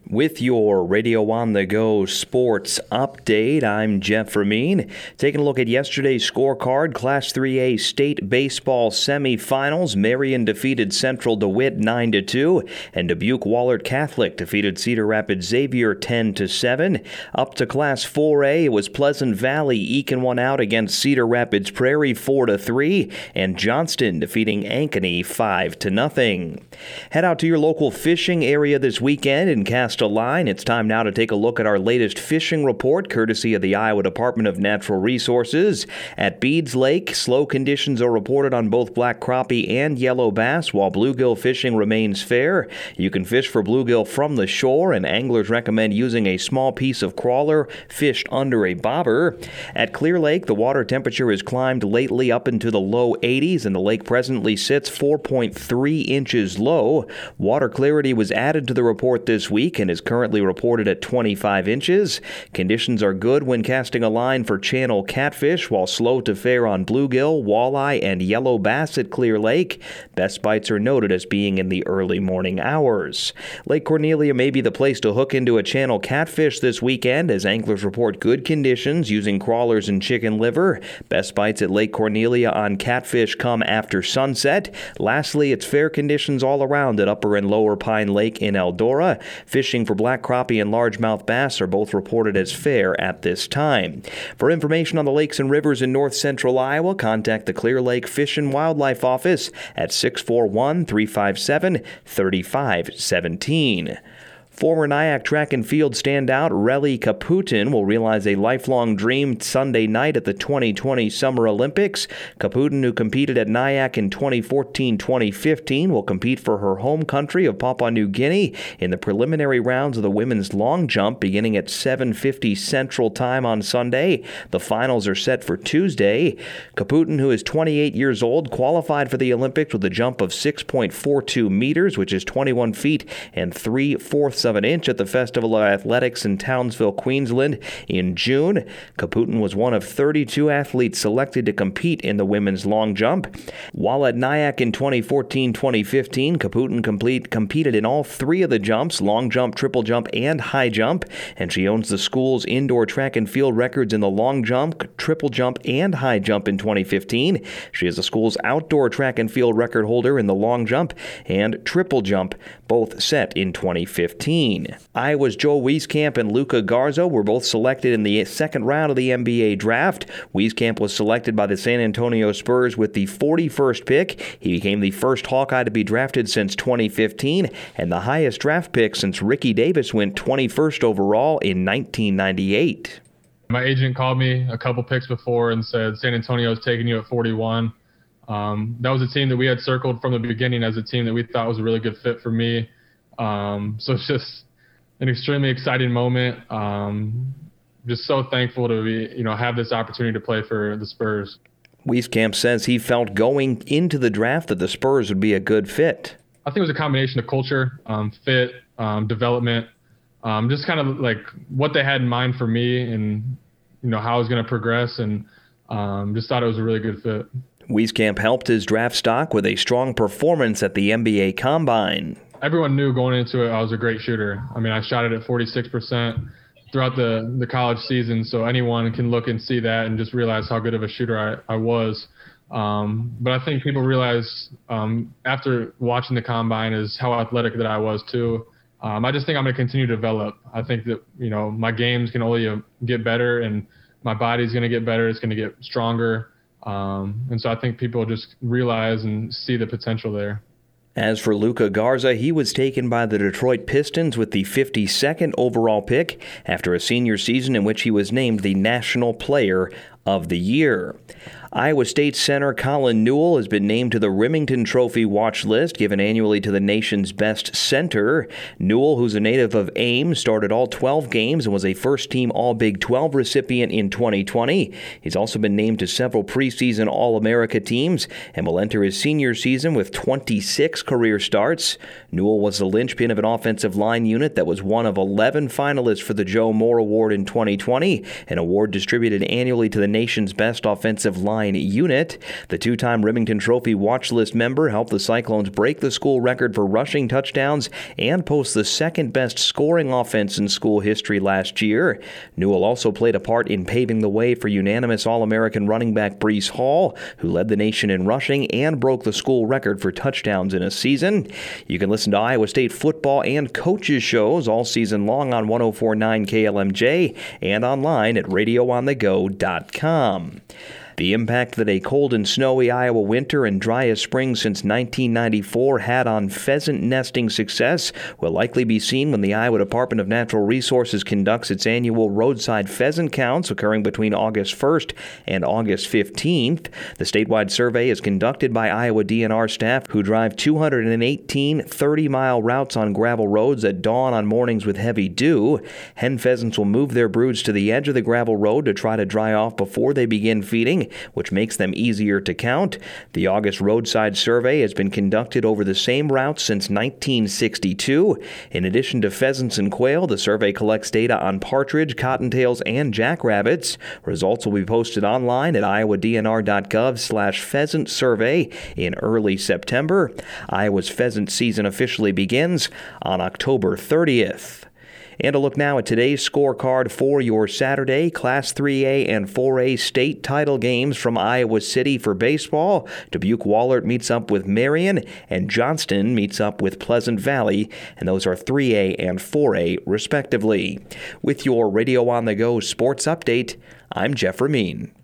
With your Radio on the Go sports update, I'm Jeff Ramin. Taking a look at yesterday's scorecard, Class 3A state baseball semifinals. Marion defeated Central DeWitt 9-2, and Dubuque Wahlert Catholic defeated Cedar Rapids Xavier 10-7. Up to Class 4A, it was Pleasant Valley eking one out against Cedar Rapids Prairie 4-3, and Johnston defeating Ankeny 5-0. Head out to your local fishing area this weekend and cast a line. It's time now to take a look at our latest fishing report, courtesy of the Iowa Department of Natural Resources. At Beeds Lake, slow conditions are reported on both black crappie and yellow bass, while bluegill fishing remains fair. You can fish for bluegill from the shore, and anglers recommend using a small piece of crawler fished under a bobber. At Clear Lake, the water temperature has climbed lately up into the low 80s, and the lake presently sits 4.3 inches low. Water clarity was added to the report this week and is currently reported at 25 inches. Conditions are good when casting a line for channel catfish, while slow to fair on bluegill, walleye, and yellow bass at Clear Lake. Best bites are noted as being in the early morning hours. Lake Cornelia may be the place to hook into a channel catfish this weekend, as anglers report good conditions using crawlers and chicken liver. Best bites at Lake Cornelia on catfish come after sunset. Lastly, it's fair conditions all around at Upper and Lower Pine Lake in Eldora. Fishing for black crappie and largemouth bass are both reported as fair at this time. For information on the lakes and rivers in north central Iowa, contact the Clear Lake Fish and Wildlife Office at 641-357-3517. Former Nyack track and field standout Relly Caputin will realize a lifelong dream Sunday night at the 2020 Summer Olympics. Caputin, who competed at Nyack in 2014-2015, will compete for her home country of Papua New Guinea in the preliminary rounds of the women's long jump beginning at 7:50 Central Time on Sunday. The finals are set for Tuesday. Caputin, who is 28 years old, qualified for the Olympics with a jump of 6.42 meters, which is 21 feet and 3/4 of an inch at the Festival of Athletics in Townsville, Queensland in June. Caputin was one of 32 athletes selected to compete in the women's long jump. While at Nyack in 2014-2015, Caputin competed in all three of the jumps, long jump, triple jump, and high jump, and she owns the school's indoor track and field records in the long jump, triple jump, and high jump in 2015. She is the school's outdoor track and field record holder in the long jump and triple jump, both set in 2015. Iowa's Joe Wieskamp and Luka Garza were both selected in the second round of the NBA draft. Wieskamp was selected by the San Antonio Spurs with the 41st pick. He became the first Hawkeye to be drafted since 2015 and the highest draft pick since Ricky Davis went 21st overall in 1998. My agent called me a couple picks before and said, San Antonio's taking you at 41. That was a team that we had circled from the beginning as a team that we thought was a really good fit for me. So it's just an extremely exciting moment. Just so thankful to be, have this opportunity to play for the Spurs. Wieskamp says he felt going into the draft that the Spurs would be a good fit. I think it was a combination of culture, fit, development, just kind of like what they had in mind for me and, how I was going to progress, and just thought it was a really good fit. Wieskamp helped his draft stock with a strong performance at the NBA Combine. Everyone knew going into it I was a great shooter. I mean, I shot it at 46% throughout the college season, so anyone can look and see that and just realize how good of a shooter I was. But I think people realize after watching the Combine is how athletic that I was too. I just think I'm going to continue to develop. I think that, my games can only get better, and my body's going to get better. It's going to get stronger. And so I think people just realize and see the potential there. As for Luka Garza, he was taken by the Detroit Pistons with the 52nd overall pick after a senior season in which he was named the National Player of the Year. Iowa State center Colin Newell has been named to the Remington Trophy watch list given annually to the nation's best center. Newell, who's a native of Ames, started all 12 games and was a first-team All-Big 12 recipient in 2020. He's also been named to several preseason All-America teams and will enter his senior season with 26 career starts. Newell was the linchpin of an offensive line unit that was one of 11 finalists for the Joe Moore Award in 2020, an award distributed annually to the nation's best offensive line line unit. The two-time Remington Trophy watch list member helped the Cyclones break the school record for rushing touchdowns and post the second-best scoring offense in school history last year. Newell also played a part in paving the way for unanimous All-American running back Breece Hall, who led the nation in rushing and broke the school record for touchdowns in a season. You can listen to Iowa State football and coaches shows all season long on 104.9 KLMJ and online at radioonthego.com. The impact that a cold and snowy Iowa winter and driest spring since 1994 had on pheasant nesting success will likely be seen when the Iowa Department of Natural Resources conducts its annual roadside pheasant counts occurring between August 1st and August 15th. The statewide survey is conducted by Iowa DNR staff who drive 218 30-mile routes on gravel roads at dawn on mornings with heavy dew. Hen pheasants will move their broods to the edge of the gravel road to try to dry off before they begin feeding, which makes them easier to count. The August roadside survey has been conducted over the same route since 1962. In addition to pheasants and quail, the survey collects data on partridge, cottontails, and jackrabbits. Results will be posted online at iowadnr.gov/pheasant survey in early September. Iowa's pheasant season officially begins on October 30th. And a look now at today's scorecard for your Saturday. Class 3A and 4A state title games from Iowa City for baseball. Dubuque-Wahlert meets up with Marion, and Johnston meets up with Pleasant Valley, and those are 3A and 4A respectively. With your Radio on the Go sports update, I'm Jeff Ramin.